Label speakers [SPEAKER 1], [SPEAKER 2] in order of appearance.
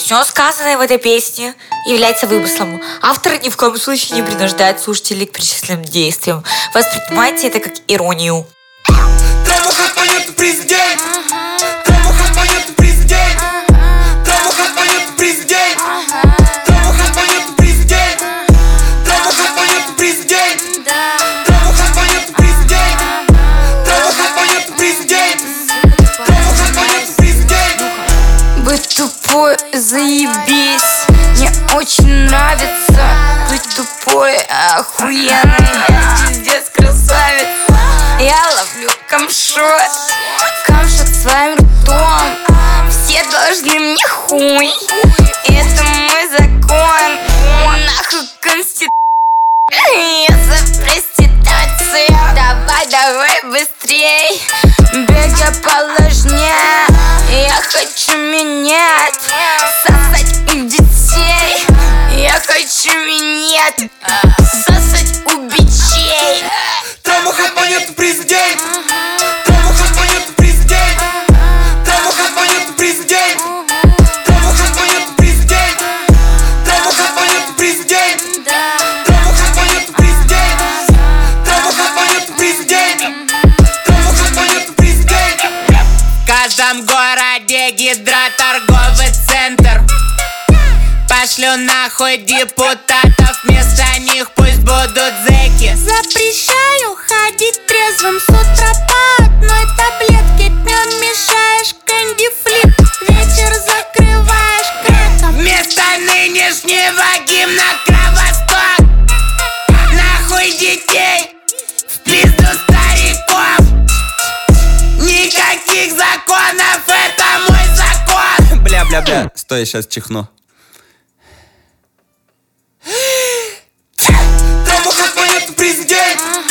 [SPEAKER 1] Все сказанное в этой песне является вымыслом. Автор ни в коем случае не принуждает слушателей к перечисленным действиям. Воспринимайте это как иронию.
[SPEAKER 2] Президент!
[SPEAKER 3] Быть тупой, заебись. Мне очень нравится быть тупой, охуенный. Пиздец, красавец. Я ловлю камшот своим ртом. Все должны мне хуй. Это мой закон. Нахуй конституция. Я за проституцию. Давай быстрей. Беги положнее. Я хочу менять, сосать у детей. Я хочу менять, сосать у бичей.
[SPEAKER 2] Трамуха планету президент! Трамуха планету президент! Трамуха планету президент! Трамуха планету президент! Трамуха планету президент! Трамуха планету президент! Трамуха планету президент! Трамуха планету президент!
[SPEAKER 4] В каждом городе гидроторговый центр. Пошлю нахуй депутатов, вместо них пусть будут зэки.
[SPEAKER 5] Запрещаю ходить трезвым с утра по одной таблетке. Днем мешаешь кэнди флип, вечер закрываешь крэком.
[SPEAKER 4] Вместо нынешнего гимна Кровосток. Нахуй детей, в пизду стариков. Никаких законов, это мой закон.
[SPEAKER 6] Бля, стой, я сейчас чихну.
[SPEAKER 2] Трамуха планету президент!